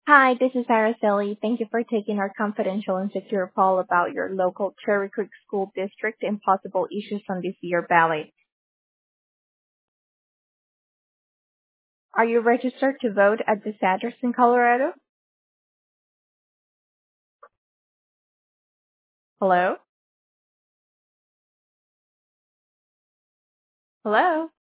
Hi, this is Araceli. Thank you for taking our confidential and secure call about your local Cherry Creek School District and possible issues on this year ballot. Are you registered to vote at this address in Colorado? Hello? Hello?